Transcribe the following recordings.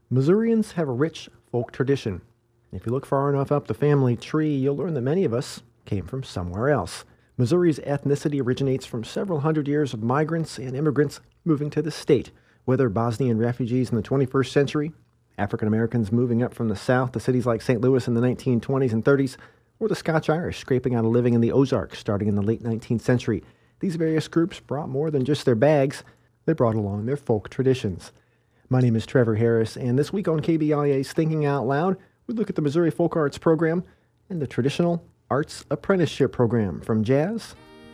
Missourians have a rich folk tradition. If you look far enough up the family tree, you'll learn that many of us came from somewhere else. Missouri's ethnicity originates from several hundred years of migrants and immigrants moving to the state, whether Bosnian refugees in the 21st century, African Americans moving up from the south to cities like St. Louis in the 1920s and 30s, or the Scotch-Irish scraping out a living in the Ozarks starting in the late 19th century. These various groups brought more than just their bags, they brought along their folk traditions. My name is Trevor Harris, and this week on KBLA's Thinking Out Loud, we look at the Missouri Folk Arts Program and the Traditional Arts Apprenticeship Program, from jazz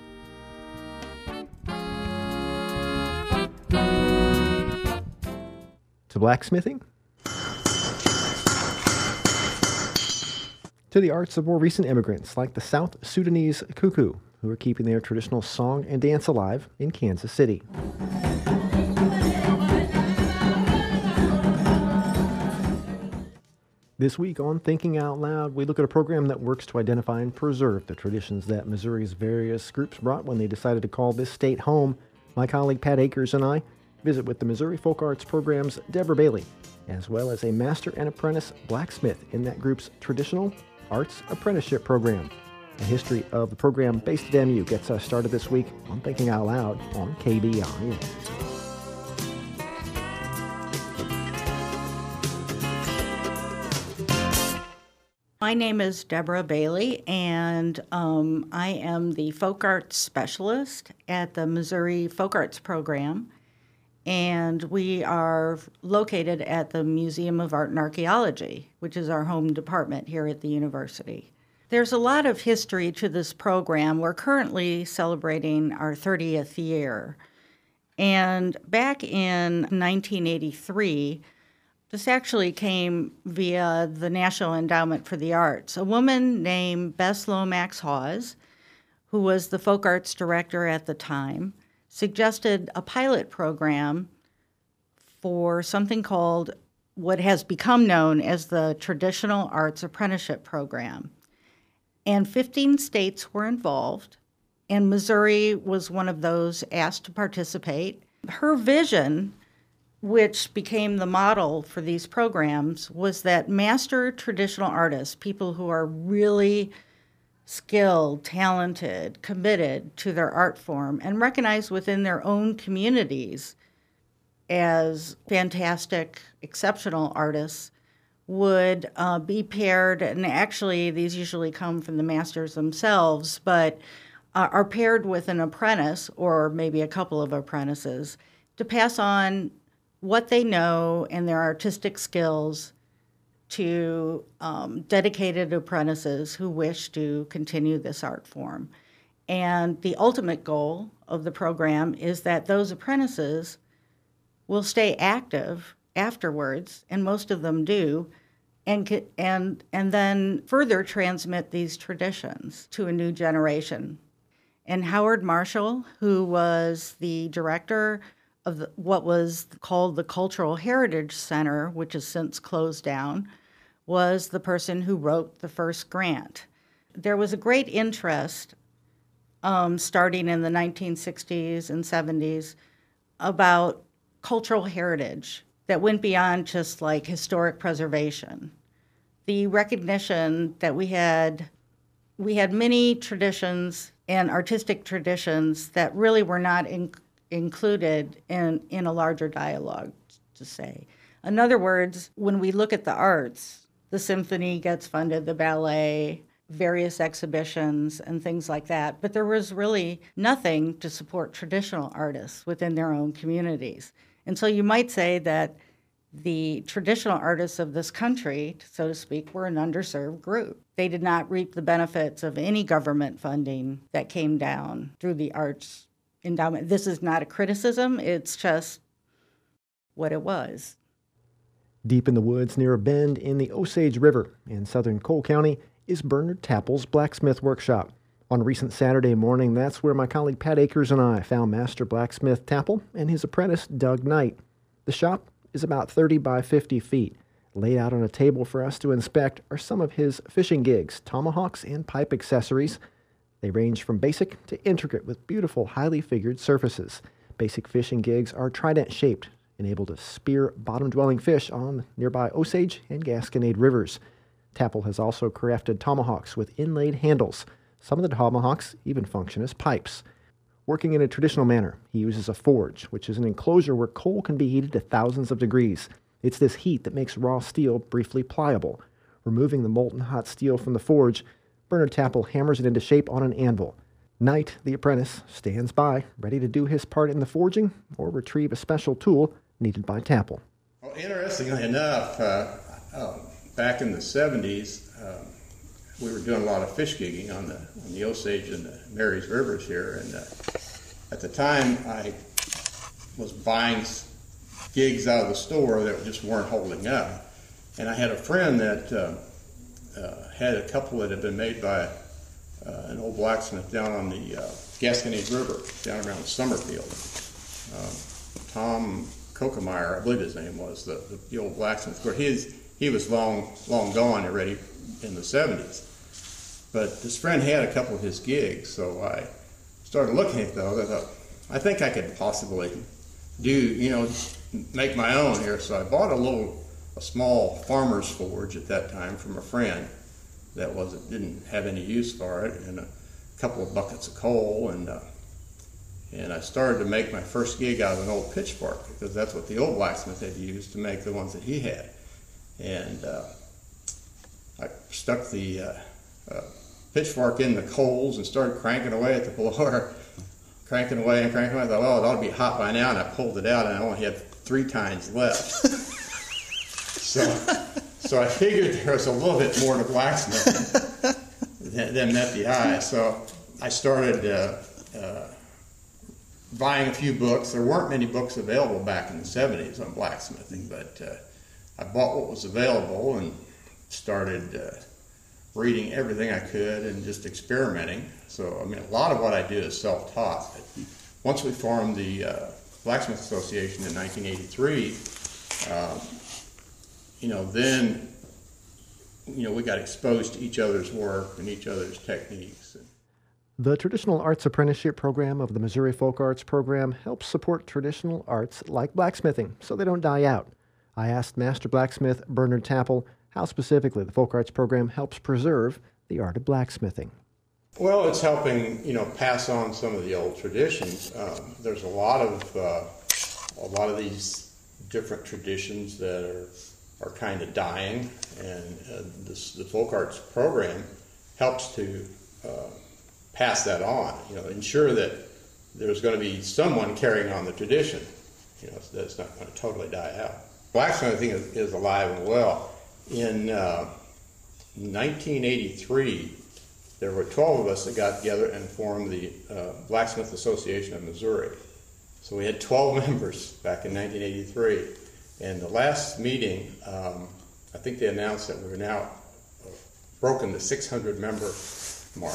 to blacksmithing to the arts of more recent immigrants like the South Sudanese Kuku, who are keeping their traditional song and dance alive in Kansas City. This week on Thinking Out Loud, we look at a program that works to identify and preserve the traditions that Missouri's various groups brought when they decided to call this state home. My colleague Pat Akers and I visit with the Missouri Folk Arts Program's Deborah Bailey, as well as a master and apprentice blacksmith in that group's Traditional Arts Apprenticeship Program. The history of the program based at MU gets us started this week on Thinking Out Loud on KBLA. My name is Deborah Bailey, and I am the folk arts specialist at the Missouri Folk Arts Program, and we are located at the Museum of Art and Archaeology, which is our home department here at the university. There's a lot of history to this program. We're currently celebrating our 30th year, and back in 1983, this actually came via the National Endowment for the Arts. A woman named Bess Lomax Hawes, who was the folk arts director at the time, suggested a pilot program for something called what has become known as the Traditional Arts Apprenticeship Program. And 15 states were involved, and Missouri was one of those asked to participate. Her vision, which became the model for these programs, was that master traditional artists, people who are really skilled, talented, committed to their art form, and recognized within their own communities as fantastic, exceptional artists, would be paired, and actually these usually come from the masters themselves, but are paired with an apprentice or maybe a couple of apprentices to pass on what they know and their artistic skills to dedicated apprentices who wish to continue this art form. And the ultimate goal of the program is that those apprentices will stay active afterwards, and most of them do, and then further transmit these traditions to a new generation. And Howard Marshall, who was the director of what was called the Cultural Heritage Center, which has since closed down, was the person who wrote the first grant. There was a great interest starting in the 1960s and 70s about cultural heritage that went beyond just like historic preservation. The recognition that we had many traditions and artistic traditions that really were not included in a larger dialogue, to say. In other words, when we look at the arts, the symphony gets funded, the ballet, various exhibitions and things like that, but there was really nothing to support traditional artists within their own communities. And so you might say that the traditional artists of this country, so to speak, were an underserved group. They did not reap the benefits of any government funding that came down through the arts endowment. This is not a criticism, it's just what it was. Deep in the woods near a bend in the Osage River in southern Cole County is Bernard Tapple's Blacksmith Workshop. On a recent Saturday morning, that's where my colleague Pat Akers and I found Master Blacksmith Tapple and his apprentice Doug Knight. The shop is about 30 by 50 feet. Laid out on a table for us to inspect are some of his fishing gigs, tomahawks, and pipe accessories. They range from basic to intricate with beautiful, highly figured surfaces. Basic fishing gigs are trident-shaped and able to spear bottom-dwelling fish on nearby Osage and Gasconade rivers. Tapple has also crafted tomahawks with inlaid handles. Some of the tomahawks even function as pipes. Working in a traditional manner, he uses a forge, which is an enclosure where coal can be heated to thousands of degrees. It's this heat that makes raw steel briefly pliable. Removing the molten hot steel from the forge, Bernard Tapple hammers it into shape on an anvil. Knight, the apprentice, stands by, ready to do his part in the forging or retrieve a special tool needed by Tapple. Well, interestingly enough, back in the 70s, we were doing a lot of fish gigging on the Osage and the Marys Rivers here, and at the time I was buying gigs out of the store that just weren't holding up, and I had a friend that had a couple that had been made by an old blacksmith down on the Gasconade River, down around Summerfield. Tom Kokemeyer, I believe his name was, the old blacksmith. Of course, he was long gone already in the 70s. But this friend had a couple of his gigs, so I started looking at those. I thought, I think I could possibly make my own here. So I bought a small farmer's forge at that time from a friend that didn't have any use for it, and a couple of buckets of coal, and I started to make my first gig out of an old pitchfork, because that's what the old blacksmith had used to make the ones that he had. And I stuck the pitchfork in the coals and started cranking away at the blower, cranking away. I thought, well, it ought to be hot by now, and I pulled it out, and I only had 3 tines left. So I figured there was a little bit more to blacksmithing than met the eye. So I started buying a few books. There weren't many books available back in the 70s on blacksmithing, but I bought what was available and started reading everything I could and just experimenting. So, I mean, a lot of what I do is self-taught. But once we formed the Blacksmith Association in 1983, then we got exposed to each other's work and each other's techniques. The Traditional Arts Apprenticeship Program of the Missouri Folk Arts Program helps support traditional arts like blacksmithing so they don't die out. I asked Master Blacksmith Bernard Tapple how specifically the Folk Arts Program helps preserve the art of blacksmithing. Well, it's helping, pass on some of the old traditions. There's a lot of these different traditions that are kind of dying, and the Folk Arts Program helps to pass that on. Ensure that there's going to be someone carrying on the tradition. That's not going to totally die out. Blacksmithing is alive and well. In 1983, there were 12 of us that got together and formed the Blacksmith Association of Missouri. So we had 12 members back in 1983. And the last meeting, I think they announced that we're now broken the 600-member mark.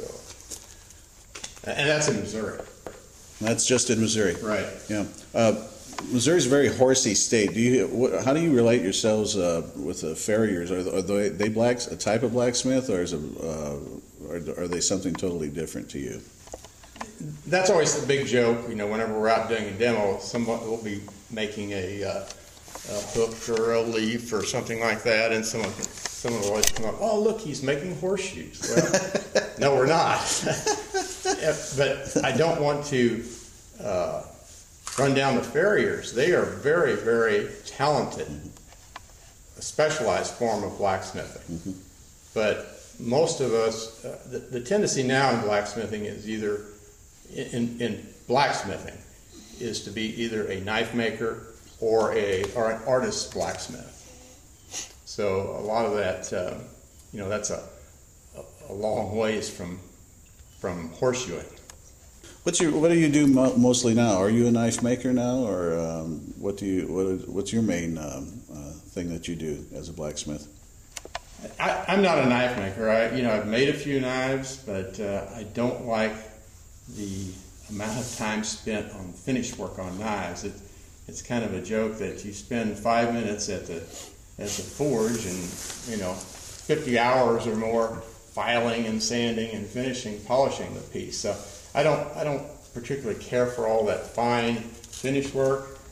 And that's in Missouri. That's just in Missouri. Right. Yeah. Missouri's a very horsey state. How do you relate yourselves with the farriers? Are they a type of blacksmith, or are they something totally different to you? That's always the big joke. Whenever we're out doing a demo, someone will be making a hook or a leaf or something like that, and someone will always come up, oh, look, he's making horseshoes. Well, no, we're not. But I don't want to run down the farriers. They are very, very talented, a specialized form of blacksmithing. Mm-hmm. But most of us, the tendency now in blacksmithing is either, in blacksmithing, is to be either a knife maker or an artist blacksmith. So a lot of that, that's a long ways from horseshoeing. What do you do mostly now? Are you a knife maker now, or what's your main thing that you do as a blacksmith? I'm not a knife maker. I've made a few knives, but I don't like the amount of time spent on finished work on knives. It's kind of a joke that you spend 5 minutes at the forge and 50 hours or more filing and sanding and finishing, polishing the piece. So I don't particularly care for all that fine finish work.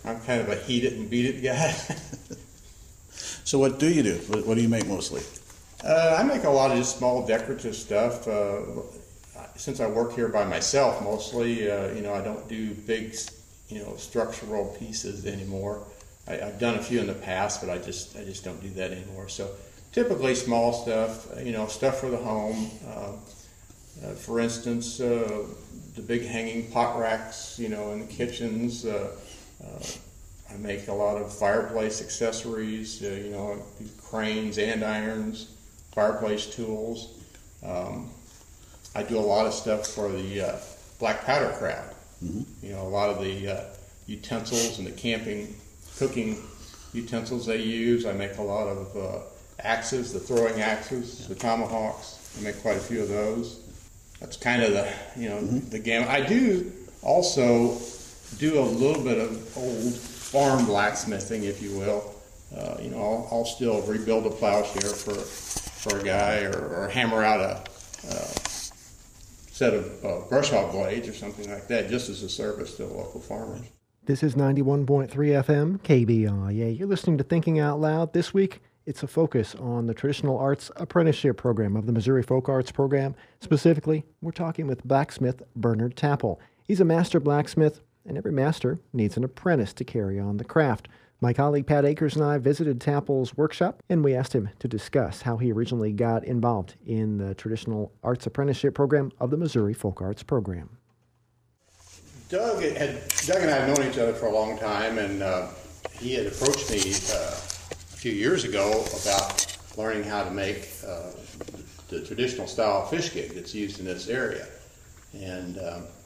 I'm kind of a heat it and beat it guy. So what do you do? What do you make mostly? I make a lot of just small decorative stuff. Since I work here by myself mostly, I don't do big, structural pieces anymore. I've done a few in the past, but I just don't do that anymore. So typically small stuff, stuff for the home. For instance, the big hanging pot racks, in the kitchens. I make a lot of fireplace accessories, cranes, andirons, fireplace tools. I do a lot of stuff for the black powder crowd. Mm-hmm. A lot of the utensils and the cooking utensils they use. I make a lot of axes, the throwing axes, the tomahawks. I make quite a few of those. That's kind of the gamut. I do also do a little bit of old farm blacksmithing, if you will. I'll still rebuild a plowshare for a guy, or hammer out a set of brush hog blades or something like that, just as a service to local farmers. This is 91.3 FM, KBIA. You're listening to Thinking Out Loud. This week, it's a focus on the Traditional Arts Apprenticeship Program of the Missouri Folk Arts Program. Specifically, we're talking with blacksmith Bernard Tapple. He's a master blacksmith, and every master needs an apprentice to carry on the craft. My colleague Pat Akers and I visited Tapple's workshop, and we asked him to discuss how he originally got involved in the Traditional Arts Apprenticeship Program of the Missouri Folk Arts Program. Doug and I have known each other for a long time, and he had approached me a few years ago about learning how to make the traditional style fish gig that's used in this area. And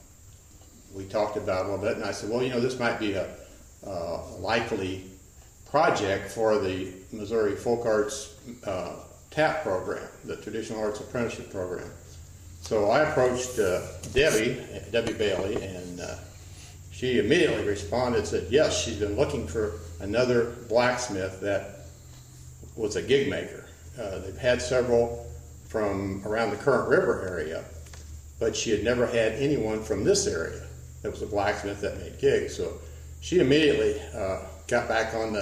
we talked about it a little bit, and I said, well, this might be a likely project for the Missouri Folk Arts TAP program, the Traditional Arts Apprenticeship Program. So I approached Debbie Bailey, and she immediately responded and said, yes, she's been looking for another blacksmith that was a gig maker. They've had several from around the Current River area, but she had never had anyone from this area that was a blacksmith that made gigs. So she immediately got back on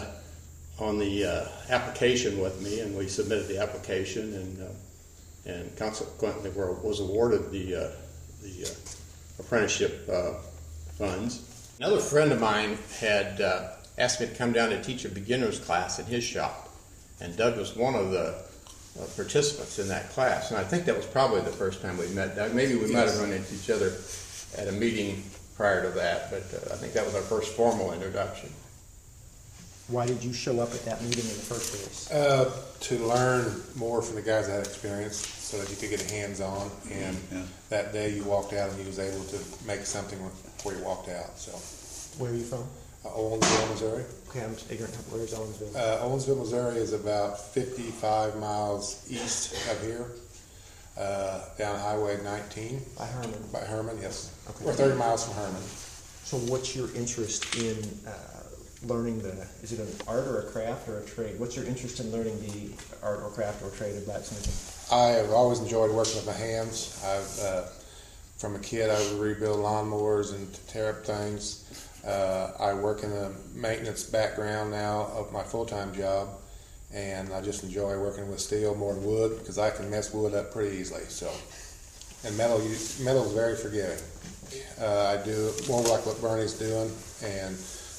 the application with me, and we submitted the application, and consequently was awarded the apprenticeship funds. Another friend of mine had asked me to come down to teach a beginner's class in his shop, and Doug was one of the participants in that class, and I think that was probably the first time we met Doug. Maybe we might have run into each other at a meeting prior to that, but I think that was our first formal introduction. Why did you show up at that meeting in the first place? To learn more from the guys that had experience, so that you could get a hands-on. And that day you walked out and you was able to make something before you walked out. So, Where are you from? Owensville, Missouri. Okay, I'm just ignorant. Where's Owensville? Owensville, Missouri is about 55 miles east of here, down Highway 19. By Herman. By Herman, yes. Okay. We're 30 miles from Herman. So what's your interest in learning is it an art or a craft or a trade? What's your interest in learning the art or craft or trade of blacksmithing? I have always enjoyed working with my hands. From a kid, I would rebuild lawnmowers and tear up things. I work in a maintenance background now of my full-time job, and I just enjoy working with steel more than wood, because I can mess wood up pretty easily. So, and metal is very forgiving. I do more like what Bernie's doing, and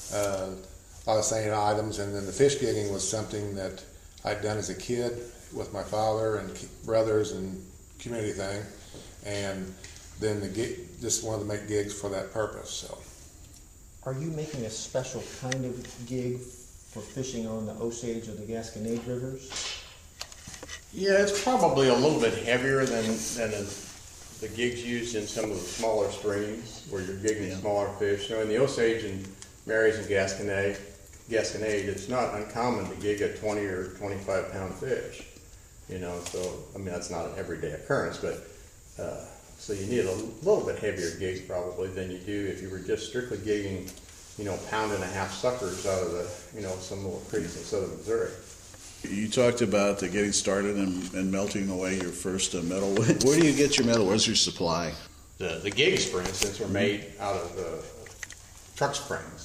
a lot of same items. And then the fish gigging was something that I'd done as a kid with my father and brothers and community thing, and then just wanted to make gigs for that purpose. So. Are you making a special kind of gig for fishing on the Osage or the Gasconade rivers? Yeah, it's probably a little bit heavier than the gigs used in some of the smaller streams where you're gigging smaller fish. In the Osage and Marys and Gasconade, it's not uncommon to gig a 20 or 25 pound fish. So that's not an everyday occurrence, but so you need a little bit heavier gigs probably than you do if you were just strictly gigging, pound and a half suckers out of the, some little creeks in southern Missouri. You talked about getting started and melting away your first metal. Where do you get your metal? Where's your supply? The gigs, for instance, are made out of truck springs.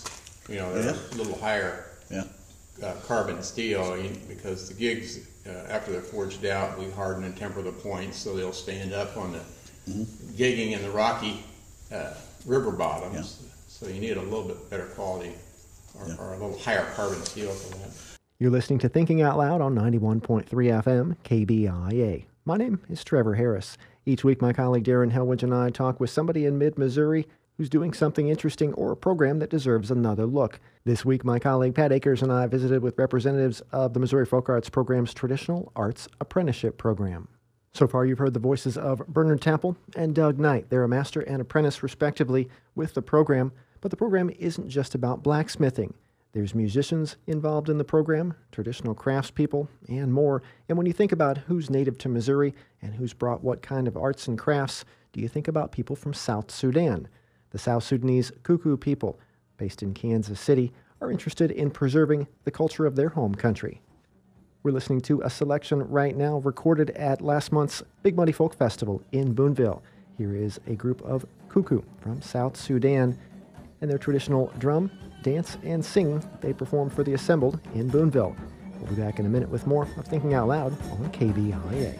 They're a little higher Yeah. carbon steel because the gigs, after they're forged out, we harden and temper the points so they'll stand up on the gigging in the rocky river bottoms. Yeah. So you need a little bit better quality or a little higher carbon steel for that. You're listening to Thinking Out Loud on 91.3 FM KBIA. My name is Trevor Harris. Each week, my colleague Darren Helwich and I talk with somebody in mid-Missouri who's doing something interesting or a program that deserves another look. This week, my colleague Pat Akers and I visited with representatives of the Missouri Folk Arts Program's Traditional Arts Apprenticeship Program. So far, you've heard the voices of Bernard Temple and Doug Knight. They're a master and apprentice, respectively, with the program. But the program isn't just about blacksmithing. There's musicians involved in the program, traditional craftspeople, and more. And when you think about who's native to Missouri and who's brought what kind of arts and crafts, do you think about people from South Sudan? The South Sudanese Kuku people, based in Kansas City, are interested in preserving the culture of their home country. We're listening to a selection right now recorded at last month's Big Muddy Folk Festival in Boonville. Here is a group of Kuku from South Sudan and their traditional drum, dance, and sing they performed for the Assembled in Boonville. We'll be back in a minute with more of Thinking Out Loud on KBIA.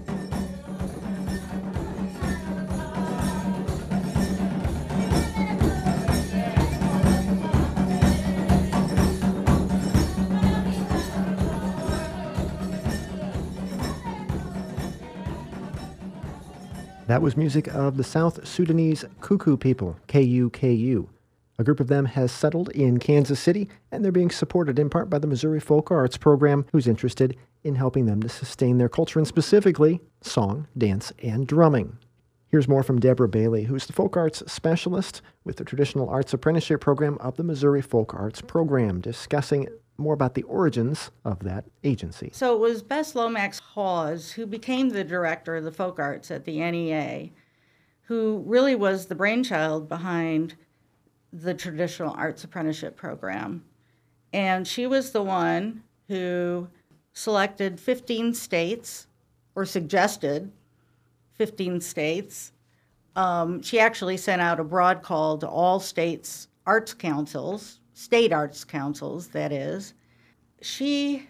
That was music of the South Sudanese Kuku people, KUKU. A group of them has settled in Kansas City, and they're being supported in part by the Missouri Folk Arts Program, who's interested in helping them to sustain their culture, and specifically song, dance, and drumming. Here's more from Deborah Bailey, who's the folk arts specialist with the Traditional Arts Apprenticeship Program of the Missouri Folk Arts Program, discussing more about the origins of that agency. So it was Bess Lomax Hawes, who became the director of the folk arts at the NEA, who really was the brainchild behind the Traditional Arts Apprenticeship Program. And she was the one who selected 15 states, or suggested 15 states. She actually sent out a broad call to all states' arts councils, state arts councils, that is. She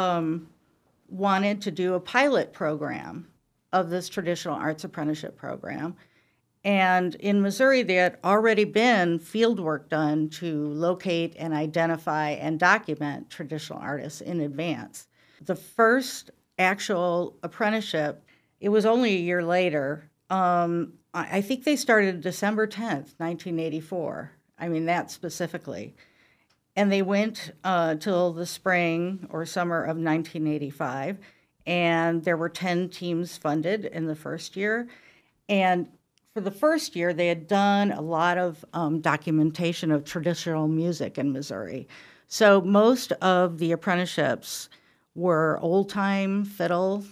wanted to do a pilot program of this Traditional Arts Apprenticeship Program. And in Missouri, there had already been field work done to locate and identify and document traditional artists in advance. The first actual apprenticeship, it was only a year later. I think they started December 10th, 1984. I mean, that specifically. And they went till the spring or summer of 1985. And there were 10 teams funded in the first year. And for the first year, they had done a lot of documentation of traditional music in Missouri. So most of the apprenticeships were old-time fiddle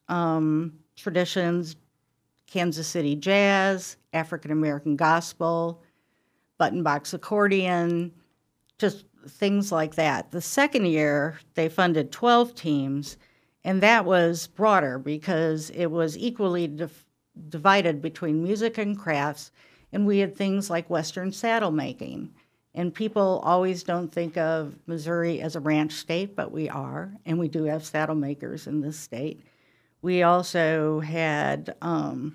traditions, Kansas City jazz, African-American gospel, button box accordion, just things like that. The second year, they funded 12 teams, and that was broader because it was equally divided between music and crafts, and we had things like Western saddle making. And people always don't think of Missouri as a ranch state, but we are, and we do have saddle makers in this state. We also had, I'm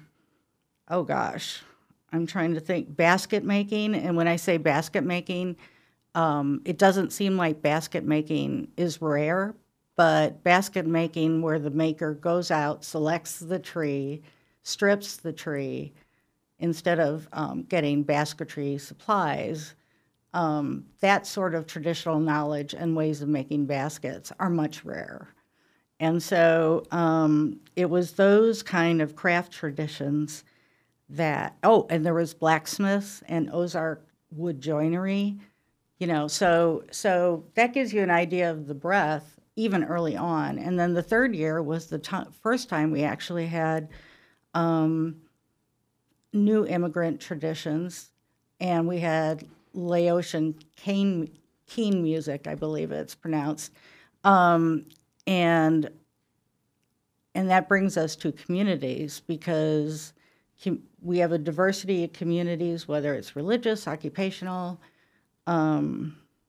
trying to think, basket making, and when I say basket making, it doesn't seem like basket making is rare, but basket making where the maker goes out, selects the tree, strips the tree, instead of getting basketry supplies, that sort of traditional knowledge and ways of making baskets are much rarer. And so it was those kind of craft traditions that, and there was blacksmiths and Ozark wood joinery, so that gives you an idea of the breadth even early on. And then the third year was the first time we actually had new immigrant traditions, and we had Laotian Keen music, I believe it's pronounced, and that brings us to communities because we have a diversity of communities, whether it's religious, occupational,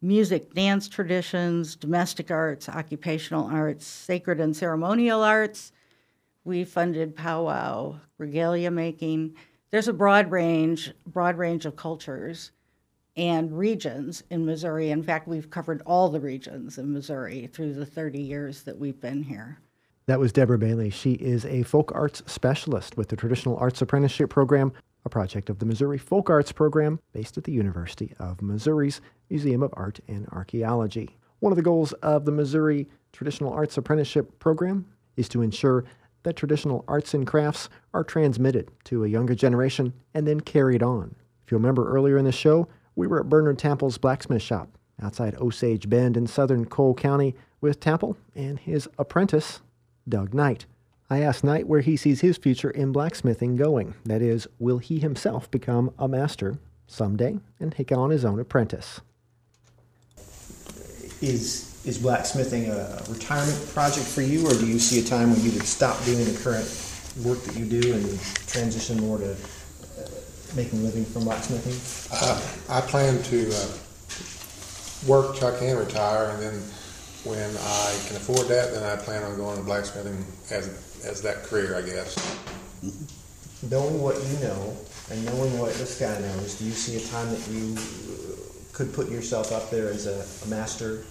music, dance traditions, domestic arts, occupational arts, sacred and ceremonial arts. We funded powwow, regalia making. There's a broad range of cultures and regions in Missouri. In fact, we've covered all the regions in Missouri through the 30 years that we've been here. That was Deborah Bailey. She is a folk arts specialist with the Traditional Arts Apprenticeship Program, a project of the Missouri Folk Arts Program based at the University of Missouri's Museum of Art and Archaeology. One of the goals of the Missouri Traditional Arts Apprenticeship Program is to ensure that traditional arts and crafts are transmitted to a younger generation and then carried on. If you remember earlier in the show, we were at Bernard Tample's blacksmith shop outside Osage Bend in southern Cole County with Tample and his apprentice, Doug Knight. I asked Knight where he sees his future in blacksmithing going. That is, will he himself become a master someday and take on his own apprentice? Is blacksmithing a retirement project for you, or do you see a time when you would stop doing the current work that you do and transition more to making a living from blacksmithing? I plan to work till I can retire, and then when I can afford that, then I plan on going to blacksmithing as that career, I guess. Knowing what you know and knowing what this guy knows, do you see a time that you could put yourself up there as a master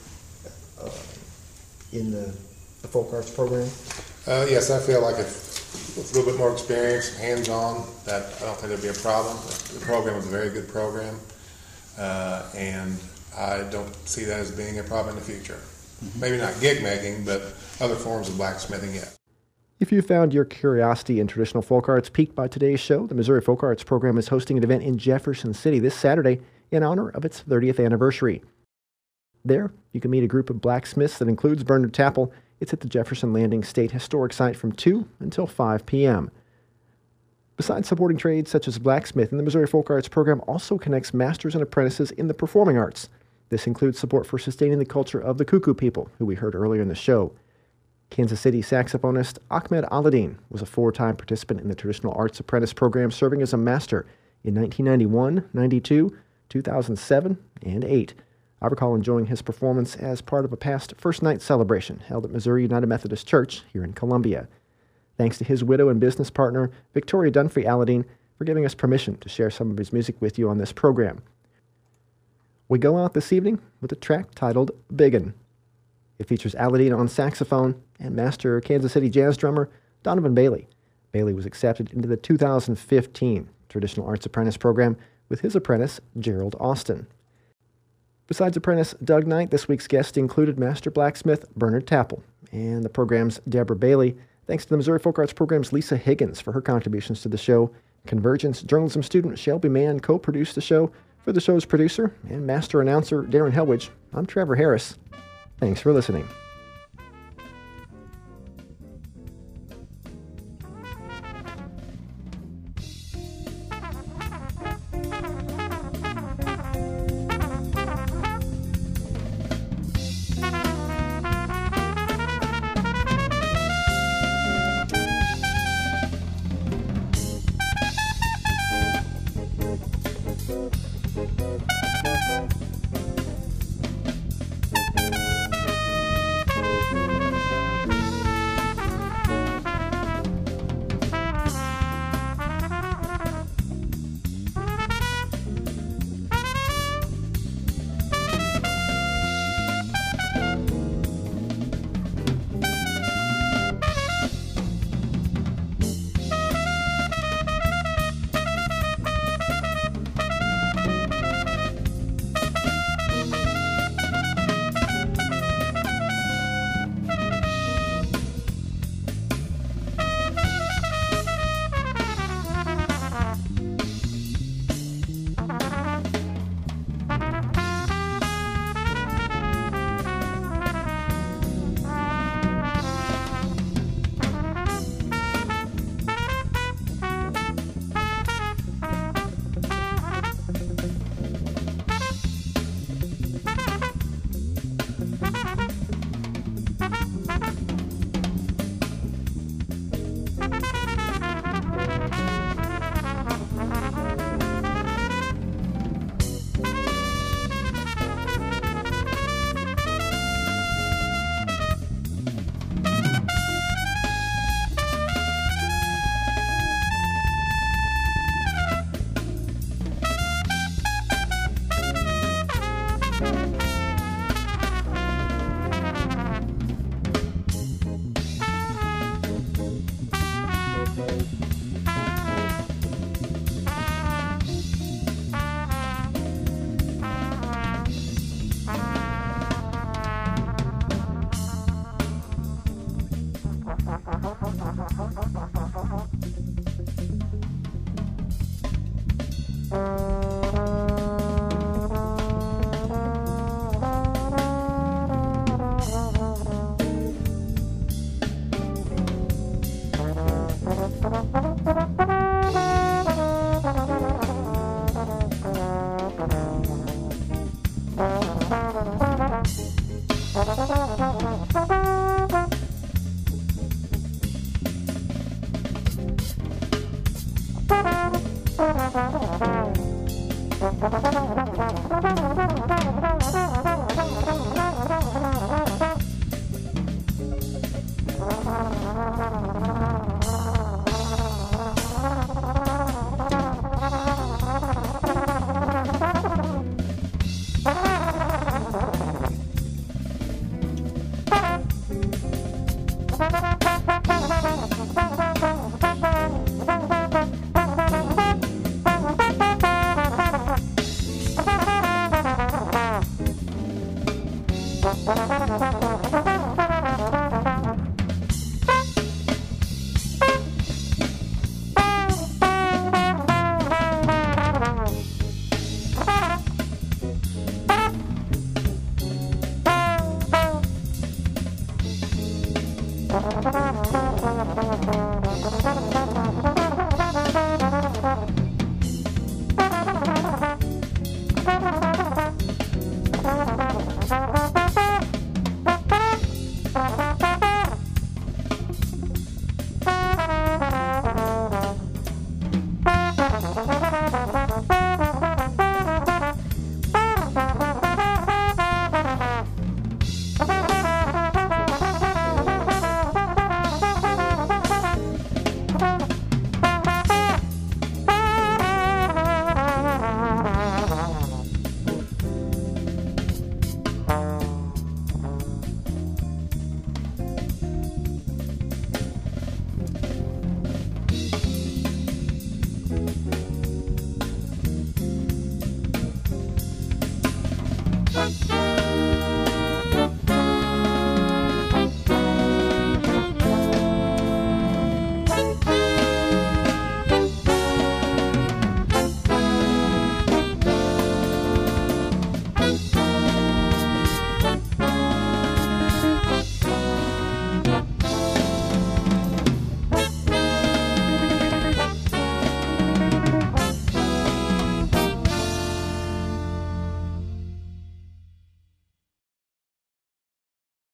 in the folk arts program? Yes, I feel like with a little bit more experience, hands-on, that I don't think there'd be a problem. The program is a very good program, and I don't see that as being a problem in the future. Maybe not gig making, but other forms of blacksmithing, yeah. If you found your curiosity in traditional folk arts piqued by today's show, the Missouri Folk Arts Program is hosting an event in Jefferson City this Saturday in honor of its 30th anniversary. There, you can meet a group of blacksmiths that includes Bernard Tapple. It's at the Jefferson Landing State Historic Site from 2 until 5 p.m. Besides supporting trades such as blacksmithing, the Missouri Folk Arts Program also connects masters and apprentices in the performing arts. This includes support for sustaining the culture of the Kuku people, who we heard earlier in the show. Kansas City saxophonist Ahmed Aladdin was a 4-time participant in the Traditional Arts Apprentice Program, serving as a master in 1991, 92, 2007, and 8. I recall enjoying his performance as part of a past First Night celebration held at Missouri United Methodist Church here in Columbia. Thanks to his widow and business partner, Victoria Dunphy Aladdin, for giving us permission to share some of his music with you on this program. We go out this evening with a track titled Biggin'. It features Aladdin on saxophone and master Kansas City jazz drummer Donovan Bailey. Bailey was accepted into the 2015 Traditional Arts Apprentice Program with his apprentice, Gerald Austin. Besides apprentice Doug Knight, this week's guest included master blacksmith Bernard Tapple and the program's Deborah Bailey. Thanks to the Missouri Folk Arts Program's Lisa Higgins for her contributions to the show. Convergence journalism student Shelby Mann co-produced the show. For the show's producer and master announcer Darren Helwich, I'm Trevor Harris. Thanks for listening.